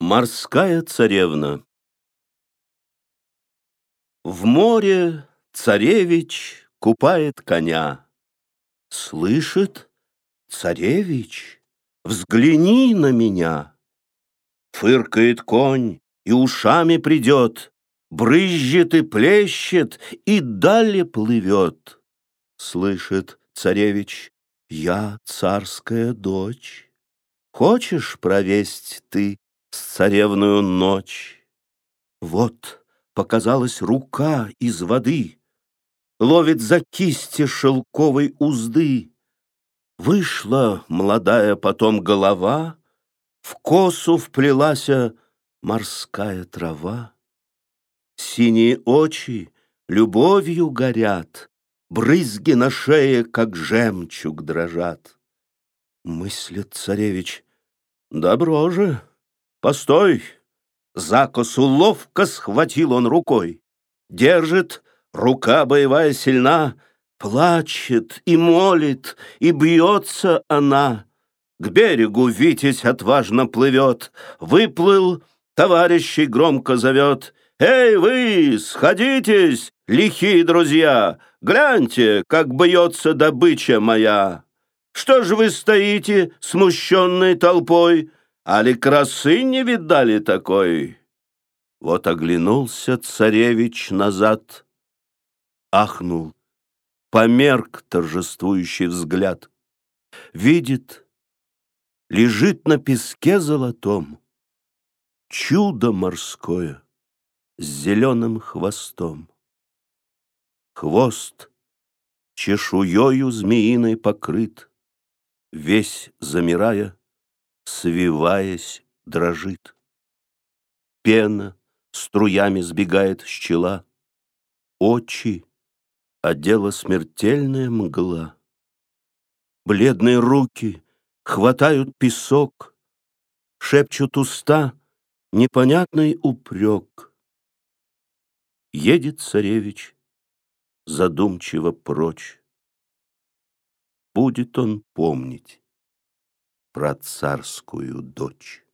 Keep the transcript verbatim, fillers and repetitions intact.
Морская царевна. В море царевич купает коня. Слышит: царевич, взгляни на меня. Фыркает конь и ушами придет, брызжет и плещет, и далее плывет. Слышит царевич: я царская дочь. Хочешь провесть ты с царевную ночь? Вот показалась рука из воды, ловит за кисти шелковой узды. Вышла молодая потом голова, в косу вплелася морская трава. Синие очи любовью горят, брызги на шее, как жемчуг, дрожат. Мыслит царевич: добро же, постой! За косу ловко схватил он рукой. Держит, рука боевая сильна, плачет и молит, и бьется она. К берегу витязь отважно плывет, выплыл, товарищей громко зовет: эй вы, сходитесь, лихие друзья, гляньте, как бьется добыча моя. Что ж вы стоите смущенной толпой? Али красы не видали такой? Вот оглянулся царевич назад, ахнул, померк торжествующий взгляд. Видит, лежит на песке золотом чудо морское с зеленым хвостом. Хвост чешуёю змеиной покрыт, весь замирая, свиваясь, дрожит. Пена струями сбегает с чела, очи одела смертельная мгла. Бледные руки хватают песок, шепчут уста непонятный упрек. Едет царевич задумчиво прочь. Будет он помнить про царскую дочь.